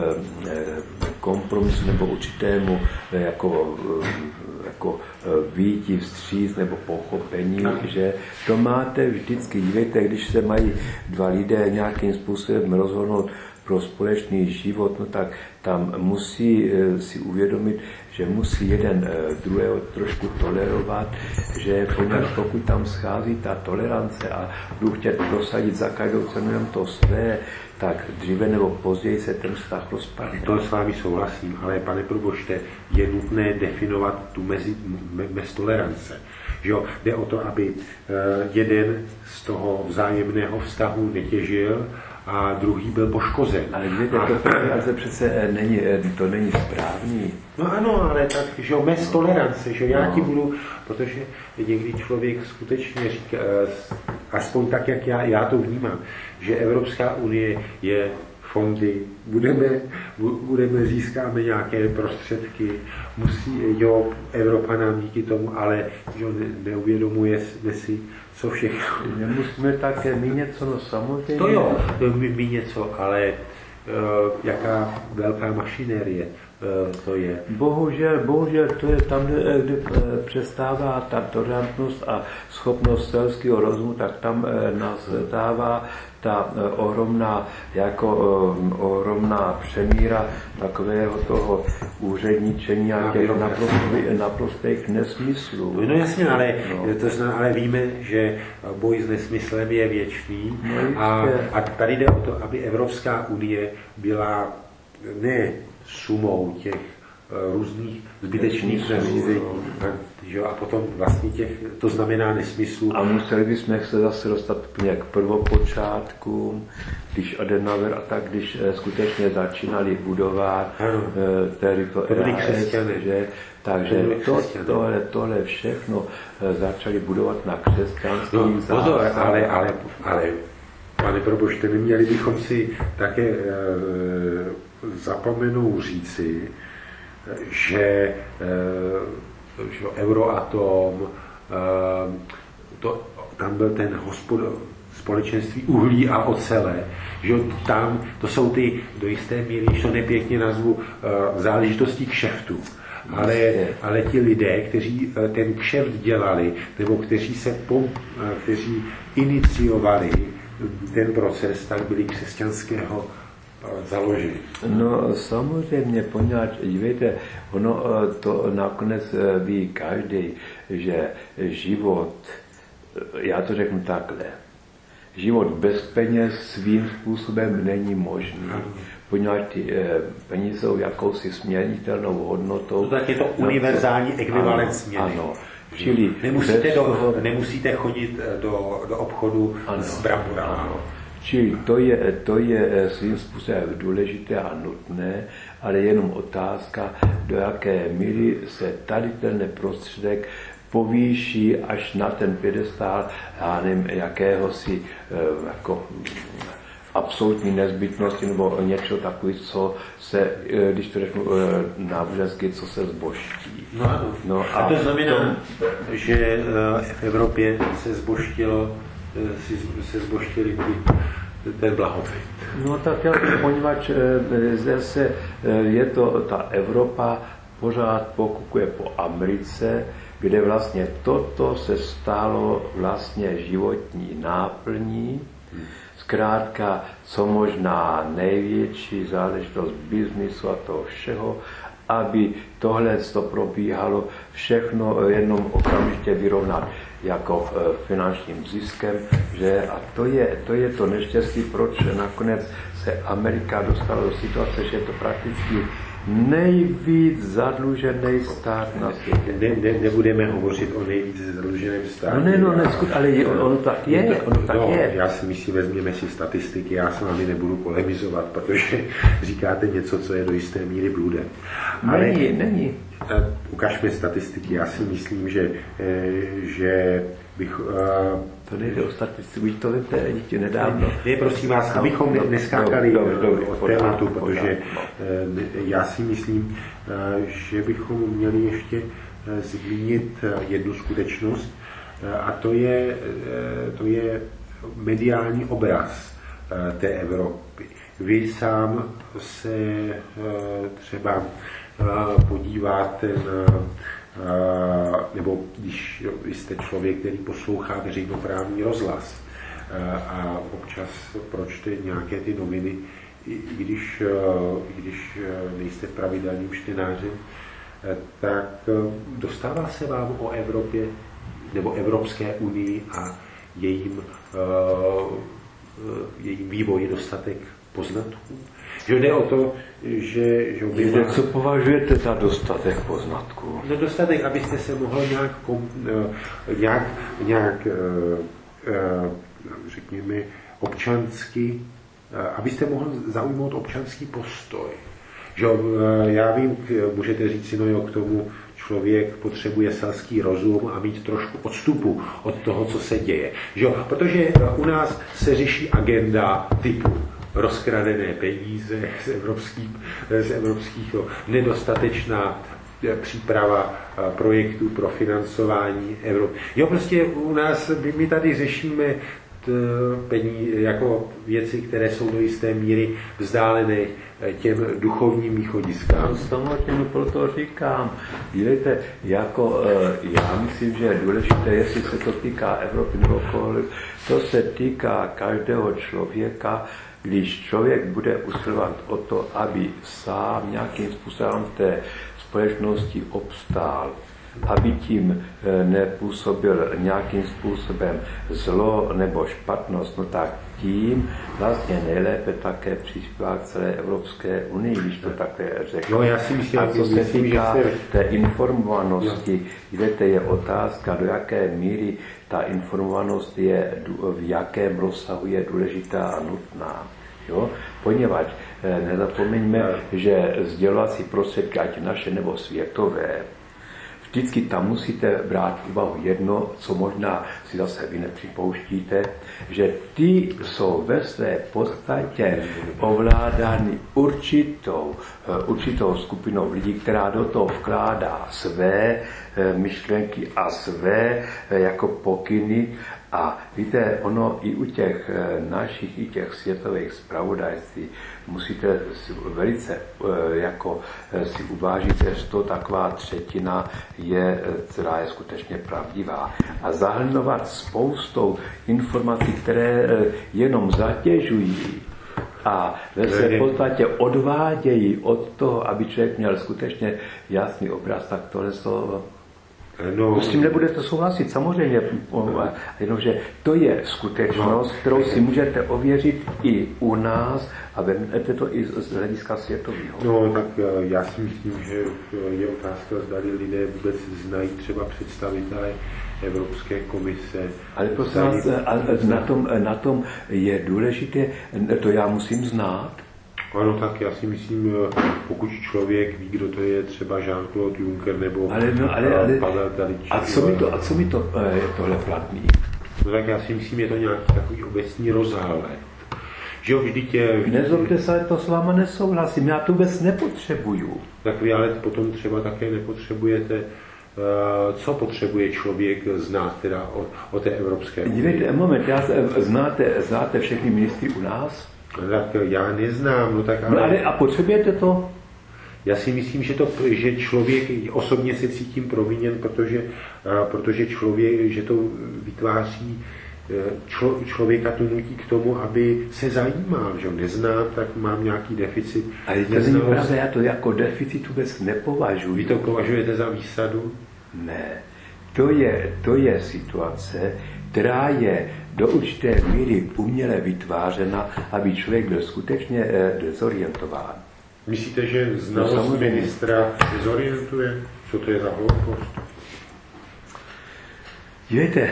kompromisu nebo určitému jako, jako výjití vstříc nebo pochopení, že to máte vždycky. Dívejte, když se mají dva lidé nějakým způsobem rozhodnout pro společný život, no tak tam musí si uvědomit, že musí jeden druhého trošku tolerovat, že pokud tam schází ta tolerance a budou chtět prosadit za každou cenu jenom to své, tak dříve nebo později se ten vztah rozpadne. To s vámi souhlasím, ale pane probošte, je nutné definovat tu mezi, mez tolerance. Že jo? Jde o to, aby jeden z toho vzájemného vztahu netěžil a druhý byl poškozen. Ale víte, to tolerance přece není, to není správný. No ano, ale tak, že jo, mez tolerance, že já no. ti budu, protože někdy člověk skutečně říká, aspoň tak, jak já, já to vnímám, že Evropská unie je fondy, budeme, budeme získáme nějaké prostředky, musí, jo, Evropa nám díky tomu, ale jo, ne, neuvědomuje si, co všechno. Nemusíme také mít něco, no samozřejmě. To jo, mít něco, ale uh, jaká velká mašinérie uh, to je. Bohužel, bohužel to je tam, kde, kde přestává ta tolerantnost a schopnost selského rozumu, tak tam uh, nás dává ta uh, ohromná, jako uh, ohromná přemíra takového toho úředničení a těch naprostých nesmyslů. No jasně, ale, no. To znamená, ale víme, že boj s nesmyslem je věčný no, a, a tady jde o to, aby Evropská unie byla ne sumou těch různých zbytečných zařízení. A potom vlastně těch, to znamená nesmyslu. A museli bychom se zase dostat k prvopočátkům, když Adenauer a tak, když skutečně začínali budovat teritoriální, že takže to, tohle, tohle všechno začali budovat na křesťanských no, pozor, ale, ale, ale pane probošte, neměli bychom si také e, zapomenout říci, že, e, že Euroatom, e, to, tam byl ten hospod, společenství uhlí a ocele, že tam to jsou ty do jisté míry, když to nepěkně nazvu, e, záležitosti kšeftu. Ale, ale ti lidé, kteří ten kšeft dělali, nebo kteří se pom, kteří iniciovali ten proces, tak byli křesťanského založení. No samozřejmě, poněvadž, dívejte, ono to nakonec ví každý, že život, já to řeknu takhle, život bez peněz svým způsobem není možný. Poněvadž ty peníze jsou jakousi směnitelnou hodnotou. To tak je to univerzální no, ekvivalent směny. Ano. Čili nemusíte, do, toho, nemusíte chodit do, do obchodu ano, s bramborami. Čili to je, to je svým způsobem důležité a nutné, ale jenom otázka, do jaké míry se tady ten prostředek povýší až na ten piedestál, já nevím, jakéhosi jako absolutní nezbytnosti nebo něco takového, co se, když to řeknu nábožensky, co se zbožtí. No, ano. No a, a to znamená, tom, že v Evropě se zbožtilo, se zbožtili ten blahobyt. No tak já, poněvadž zase je to, ta Evropa pořád pokukuje po Americe, kde vlastně toto se stalo vlastně životní náplní, zkrátka co možná největší záležitost biznisu a toho všeho, aby tohle to probíhalo všechno jenom okamžitě vyrovnat jako finančním ziskem, že a to je, to je to neštěstí, proč nakonec se Amerika dostala do situace, že je to prakticky nejvíc zadlužený stát na světě. Ne, ne, nebudeme hovořit o nejvíc zadluženém státě. No ne, no ne, skut, ale je, ono tak je, je to, ono tak no, je. Já si myslím, vezměme si statistiky, já s vámi nebudu polemizovat, protože říkáte něco, co je do jisté míry bludem. Není, ale, není. Ukažme statistiky, já si myslím, že, že bych... To nejde o statistiku, to víte, dítě nedávno. Ne, prosím vás, abychom no, neskákali no, no, no, od tématu, protože no. já si myslím, že bychom měli ještě zmínit jednu skutečnost, a to je, to je mediální obraz té Evropy. Vy sám se třeba podíváte na, nebo když jste člověk, který poslouchá veřejnoprávní rozhlas a občas pročte nějaké ty noviny, i když, i když nejste pravidelným čtenářem, tak dostává se vám o Evropě nebo Evropské unii a jejím, jejím vývoji dostatek poznatků. Že jde o to, že... že by má... Co považujete za dostatek poznatků? No dostatek, abyste se mohli nějak, nějak, nějak řekněme, občansky, abyste mohli zaujmout občanský postoj. Že já vím, můžete říct si, no jo, k tomu člověk potřebuje selský rozum a mít trošku odstupu od toho, co se děje. Že? Protože u nás se řeší agenda typu rozkradené peníze z, evropských, z evropského, nedostatečná příprava projektů pro financování Evropy. Jo, prostě u nás, my tady řešíme peníze, jako věci, které jsou do jisté míry vzdálené těm duchovním východiskám. No, samozřejmě, no proto říkám. Víte, jako, já myslím, že je důležité, jestli se to týká Evropy nebo kohokoliv, to se týká každého člověka, když člověk bude usilovat o to, aby sám nějakým způsobem v té společnosti obstál, aby tím nepůsobil nějakým způsobem zlo nebo špatnost, no tak tím vlastně nejlépe také přispívá k celé Evropské unii, když to takhle řeknu. No, já si myslím, a co se týká té informovanosti, víte, je otázka, do jaké míry ta informovanost je, v jakém rozsahu je důležitá a nutná. Jo? Poněvadž nezapomeňme, že sdělovací prostředky, ať naše nebo světové, vždycky tam musíte brát v úvahu jedno, co možná si zase vy nepřipouštíte, že ty jsou ve své podstatě ovládány určitou, určitou skupinou lidí, která do toho vkládá své myšlenky a své jako pokyny. A víte, ono i u těch našich, i těch světových zpravodajství musíte si velice jako si uvážit, že to taková třetina je, která je skutečně pravdivá. A zahrnovat spoustou informací, které jenom zatěžují a ve své podstatě odvádějí od toho, aby člověk měl skutečně jasný obraz, tak tohle to... No, s tím nebudete souhlasit, samozřejmě, jenomže to je skutečnost, kterou si můžete ověřit i u nás a vezmete to i z hlediska světového. No, tak já si myslím, že je otázka, zdali lidé vůbec znají třeba představitelé Evropské komise. Ale prosím vás, na tom, na tom je důležité, to já musím znát, Ano, tak já si myslím, pokud člověk ví, kdo to je, třeba Jean-Claude Juncker nebo ale, no, ale, ale, Pavel Telič. A co mi to, a co mi to je tohle platný? No tak já si myslím, je to nějaký takový obecný rozhled. Že jo, vždyť je... Nezlobte se, to s váma nesouhlasím, já to vůbec nepotřebuju. Tak vy ale potom třeba také nepotřebujete, co potřebuje člověk znát teda o, o té Evropské unii. Dívejte, moment, já, znáte, znáte všechny ministry u nás? Tak já neznám, no tak ale... No ale a potřebujete to? Já si myslím, že, to, že člověk, osobně se cítím proviněn, protože, protože člověk, že to vytváří člo, člověka to nutí k tomu, aby se zajímal, že ho neznám, tak mám nějaký deficit. Ale to není pravda, já to jako deficit vůbec nepovažuji. Vy to považujete za výsadu? Ne, to je, to je situace, která je do určité míry uměle vytvářena, aby člověk byl skutečně dezorientován. Myslíte, že znalost no, ministra dezorientuje? Co to je za hloupost? Víte,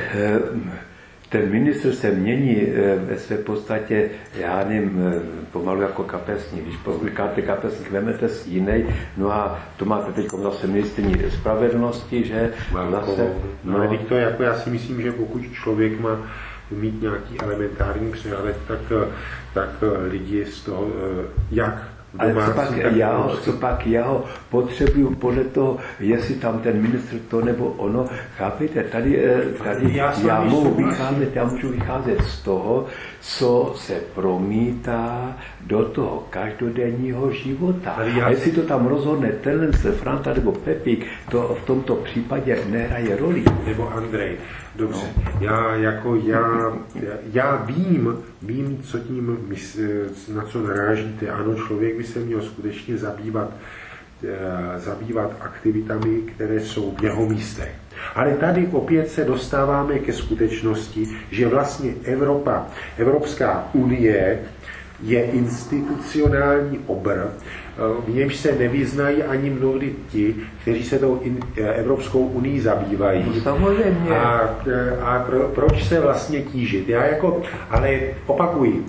ten ministr se mění ve své podstatě, já nevím, pomalu jako kapesník. Když posloucháte kapesník, vemete si jiný, no a to máte teď zase ministryni spravedlnosti, že zase... No, no teď to je jako, já si myslím, že pokud člověk má mít nějaký elementární přehled, tak, tak lidi z toho, jak ale co pak, já ho, co pak já ho potřebuju podle toho, jestli tam ten ministr to nebo ono, chápete, tady, tady já, já, mohu vycházet, já můžu vycházet z toho, co se promítá do toho každodenního života. Já... A jestli to tam rozhodne tenhle Franta nebo Pepík, to v tomto případě nehraje roli. Nebo Andrej. Dobře, no. já jako já, já vím, vím, co tím, na co narážíte. Ano, člověk by se měl skutečně zabývat, zabývat aktivitami, které jsou v jeho místech. Ale tady opět se dostáváme ke skutečnosti, že vlastně Evropa, Evropská unie je institucionální obr, v němž se nevyznají ani mnohdy ti, kteří se tou Evropskou unii zabývají. Samozřejmě. A, a pro, proč se vlastně tížit? Já jako, ale opakuji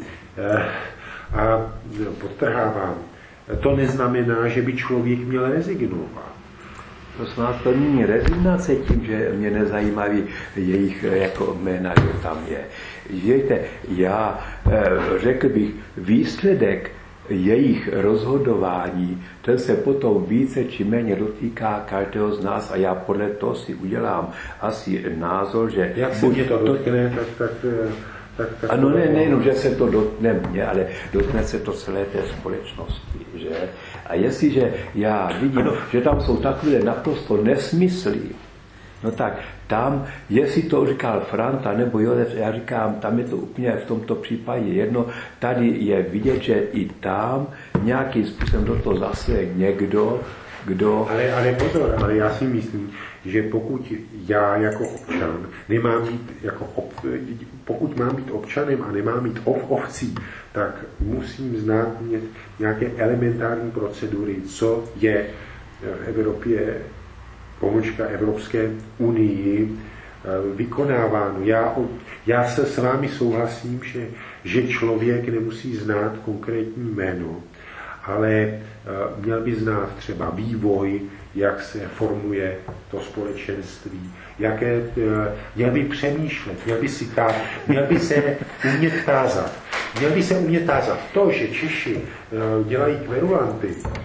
a podtrhávám, to neznamená, že by člověk měl rezignovat. To snad to není rezignace tím, že mě nezajímaví jejich jako jména, že tam je. Víte, já řekl bych, výsledek jejich rozhodování, ten se potom více či méně dotýká každého z nás a já podle toho si udělám asi názor, že... Jak se mě to dotkne, tak... tak, tak, tak ano, ne, nejenom, že se to dotkne mě, ale dotkne se to celé té společnosti, že? A jestliže já vidím, ano, že tam jsou takové naprosto nesmysly, no tak tam, jestli to říkal Franta nebo Josef, já říkám, tam je to úplně v tomto případě jedno, tady je vidět, že i tam nějakým způsobem do toho zase někdo, kdo... Ale, ale pozor, ale já si myslím, že pokud já jako občan nemám být jako ob, pokud mám být občanem a nemám být ov, ovcí, tak musím znát nějaké elementární procedury, co je v Evropě pomůžka Evropské unii vykonáváno. Já, já se s vámi souhlasím, že, že člověk nemusí znát konkrétní jméno, ale měl by znát třeba vývoj, jak se formuje to společenství, jaké, měl by přemýšlet, měl by si tát, měl by se umět tázat. Měl by se umět tázat. To, že Češi dělají kverulanty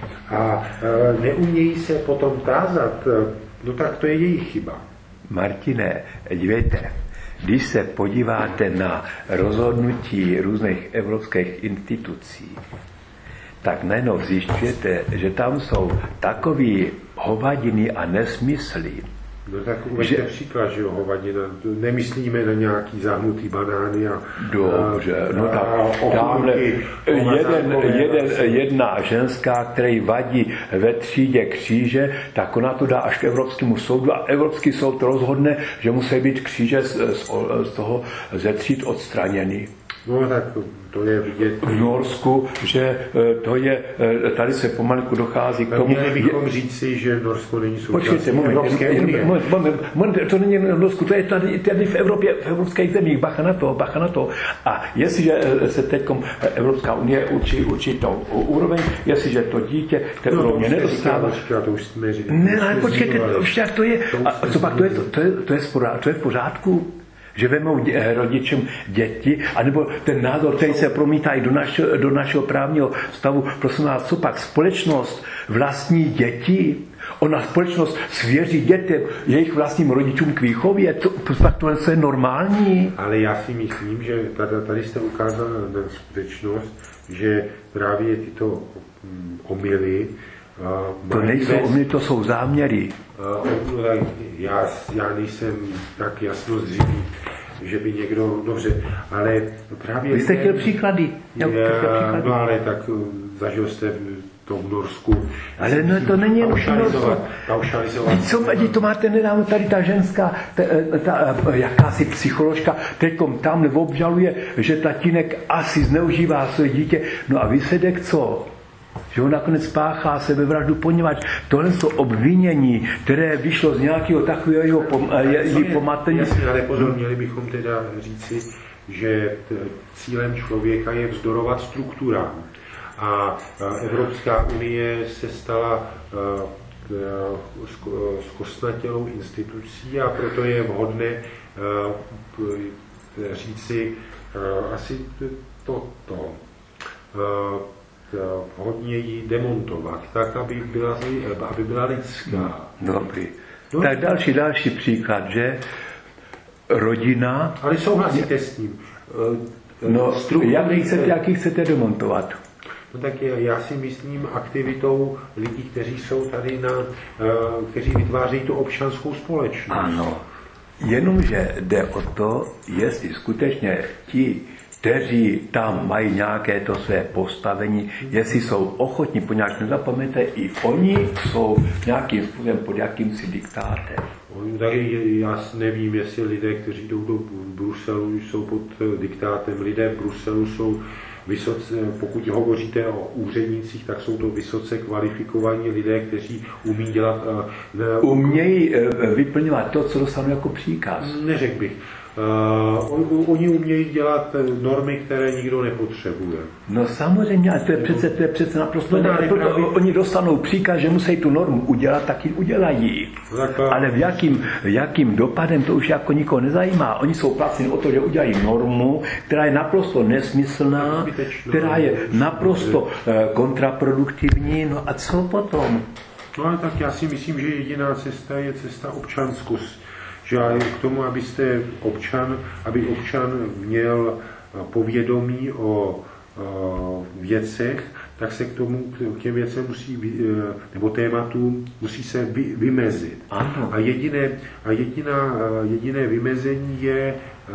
a neumějí se potom tázat, no tak to je jejich chyba. Martine, dívejte, když se podíváte na rozhodnutí různých evropských institucí, tak najednou zjišťujete, že tam jsou takový hovadiny a nesmysly. No tak uveďte příklad, že jo, hovadina. Nemyslíme na nějaký zahnutý banány a... Dobře, a, no tak tamhle jeden, jeden, jedna ženská, který vadí ve třídě kříže, tak ona to dá až k Evropskému soudu a Evropský soud rozhodne, že musí být kříže z, z, z toho ze tříd odstraněny. No tak to je vidět. V Norsku, že to je, tady se pomalinku dochází k tomu. Měli bychom říci, že Norsko není součástí Evropské unie. To není v Norsku, to je tady, tady v Evropě, v evropských zemích, bacha na to, bacha na to. A jestliže se teď Evropská unie učí určitou úroveň, jestliže to dítě té no, úrovně nedostává. To už jsme říkali. Ne, ale počkejte, však to je, a co pak, to je, to je, to je, to je v pořádku? Že vemou dě, rodičům děti, anebo ten názor, který se promítá i do našeho, do našeho právního stavu, prosím vás, co pak společnost vlastní děti, ona společnost svěří dětem jejich vlastním rodičům k výchově, to, pak to je normální. Ale já si myslím, že tady, tady jste ukázal na skutečnost, že právě tyto omyly Uh, to nejsou omyly, to jsou záměry. Uh, já, já nejsem tak jasno zřejmý, že by někdo, dobře, ale právě... Vy jste chtěl příklady. Já, no ale tak zažil jste to v Norsku. Ale no, to není jen v Norsku. Paušalizovat. Co, to máte nedávno tady ta ženská, ta, ta, jakási psycholožka, teďkom tamhle obžaluje, že tatínek asi zneužívá své dítě. No a výsledek co? Že on nakonec spáchá sebevraždu, poněvadž tohle jsou obvinění, které vyšlo z nějakého takového pom, pomatení. Jasně, ale pozor, měli bychom teda říci, že cílem člověka je vzdorovat strukturám. A Evropská unie se stala zkostnatělou institucí a proto je vhodné říci asi toto. Hodně ji demontovat, tak, aby byla, aby byla lidská. Dobrý. No, tak další, další příklad, že rodina... Ale souhlasíte s tím. No, jak chcete, jaký chcete demontovat? No tak já si myslím aktivitou lidí, kteří jsou tady na, kteří vytváří tu občanskou společnost. Ano. Jenomže jde o to, jestli skutečně ti, kteří tam mají nějaké to své postavení, jestli jsou ochotní, poněvadž nezapomeňte, i oni jsou nějakým způsobem pod jakýmsi diktátem. Taky já nevím, jestli lidé, kteří jdou do Bruselu, jsou pod diktátem. Lidé v Bruselu jsou vysoce, pokud hovoříte o úřednících, tak jsou to vysoce kvalifikovaní lidé, kteří umí dělat... Ne, umějí vyplňovat to, co dostanou jako příkaz. Neřekl bych. Uh, oni umějí dělat normy, které nikdo nepotřebuje. No samozřejmě, ale to je přece, to je přece naprosto... No, proto oni dostanou příkaz, že musí tu normu udělat, tak ji udělají. Tak, ale v jakým, jakým dopadem to už jako nikoho nezajímá. Oni jsou placeni o to, že udělají normu, která je naprosto nesmyslná, která je naprosto kontraproduktivní. No a co potom? No ale tak já si myslím, že jediná cesta je cesta občanskost. Že k tomu, abyste občan, aby občan měl povědomí o věcech, tak se k tomu, k těm věcem musí, nebo tématům musí se vy, vymezit. Ano. A jediné, a jediná, jediné vymezení je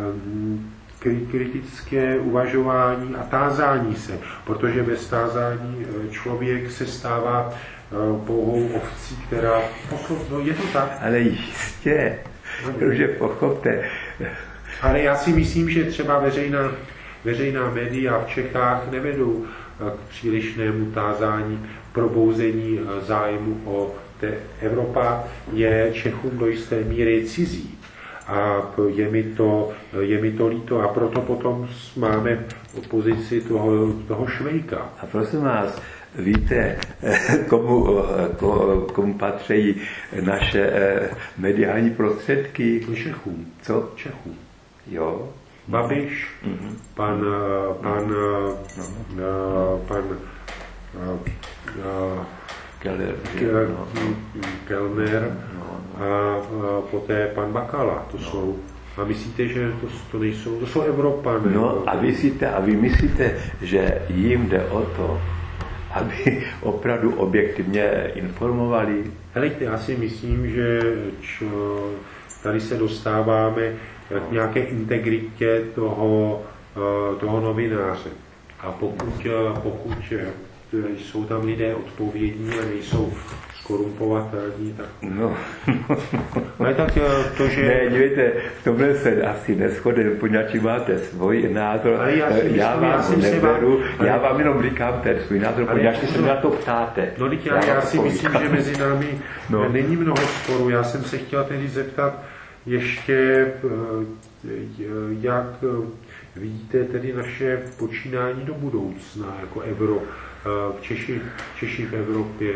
kritické uvažování a tázání se, protože bez tázání člověk se stává pouhou ovcí, která... No je to tak. Ale jistě. Protože pochopte. Ale já si myslím, že třeba veřejná, veřejná média v Čechách nevedou k přílišnému tázání, probouzení zájmu o té Evropa je Čechům do jisté míry cizí. A je mi to, je mi to líto a proto potom máme pozici toho, toho Švejka. A prosím vás, víte, komu, komu patří naše mediální prostředky? Čechům. Co? Čechům. Jo. Babiš, mm-hmm. pan, pan, no. pan, pan Keller, Keller, no. Kellner no, no. a poté pan Bakala. To no. jsou. A myslíte, že to, to nejsou, to jsou Evropané. No a vy, myslíte, a vy myslíte, že jim jde o to, aby opravdu objektivně informovali? Helejte, já si myslím, že čo, tady se dostáváme k nějaké integritě toho, toho novináře. A pokud, pokud jsou tam lidé odpovědní a nejsou skorumpovatelní. Tak... No. Ale tak to, že... Ne, dívejte, v tomhle se asi neschodem, poněvadž máte svůj názor. Ale já, si já myslím, vám já si neberu, ale... já vám jenom říkám ten svůj názor, poněvadž se na to ptáte. No, teď já, já si myslím, že mezi námi no. není mnoho sporů. Já jsem se chtěl tedy zeptat ještě, jak vidíte tedy naše počínání do budoucna, jako Evro, Češi, Češi v Evropě.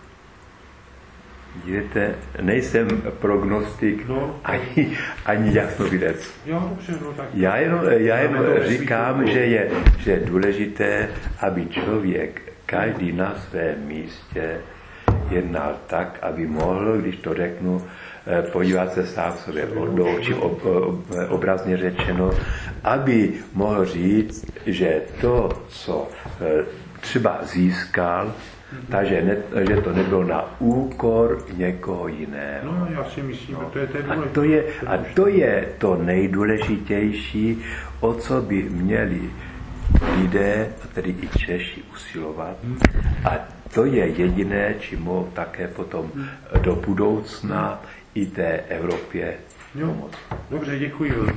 Víte, nejsem prognostik, no. ani, ani jasnovidec. Jo, dobře, no tak. Já jenom, já jenom říkám, že je, že je důležité, aby člověk, každý na svém místě, jednal tak, aby mohl, když to řeknu, podívat se sám sobě do očí, ob, ob, obrazně řečeno, aby mohl říct, že to, co třeba získal, takže ne, že to nebylo na úkor někoho jiného. No, já si myslím, no. to je ten a to je, a to je to nejdůležitější, o co by měli lidé, a tedy i Češi, usilovat. A to je jediné, čím mohou také potom do budoucna i té Evropě pomoct. Dobře, děkuji.